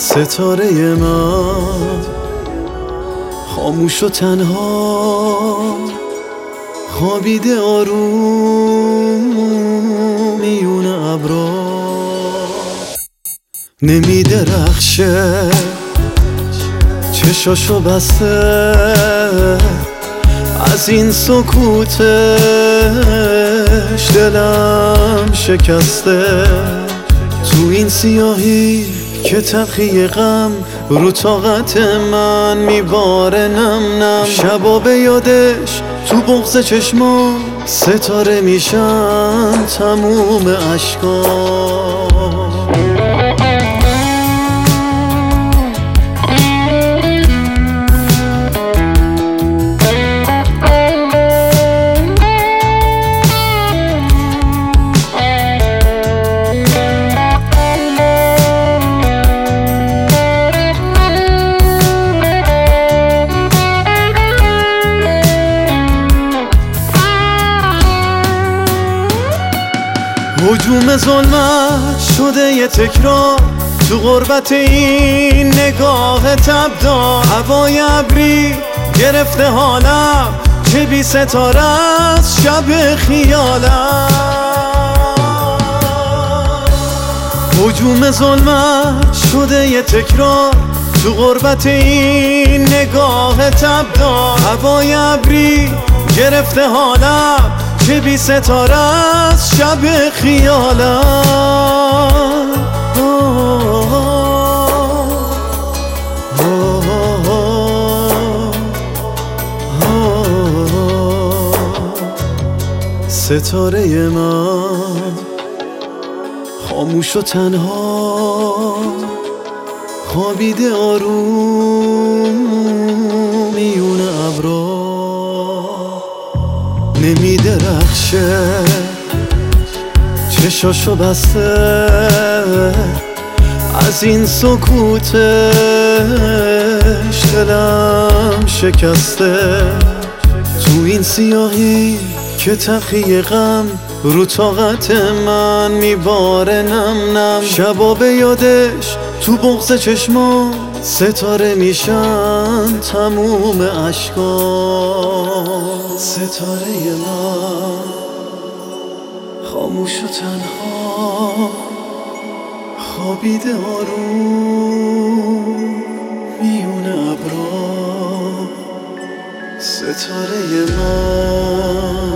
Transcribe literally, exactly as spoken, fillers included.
ستاره من خاموش و تنها خوابیده آروم میون ابرا، نمیدرخشه چشاشو بسته از این سکوتش، دلم شکسته تو این سیاهی که تلخی غم رو طاقت من میباره نم نم. شبا به یادش تو بغض چشما ستاره میشن تموم اشکام. هجوم ظلمت شده یه تکرار تو غربت این نگاه تبدار، هوای ابری گرفته حالم چه بی ستاره است شب خیالم. هجوم ظلمت شده یه تکرار تو غربت این نگاه تبدار، هوای ابری گرفته حالم چه بی ستاره است شب خیالم. ستاره من خاموش و تنها خوابیده آروم میون ابرا، نمیدرخشه چشاشو بسته از این سکوتش، دلم شکسته تو این سیاهی که تلخی غم رو طاقت من میباره نم نم. شبا به یادش تو بغض چشما ستاره میشن تموم اشکام. ستاره من خاموش و تنها خوابیده آروم میون ابرا، ستاره من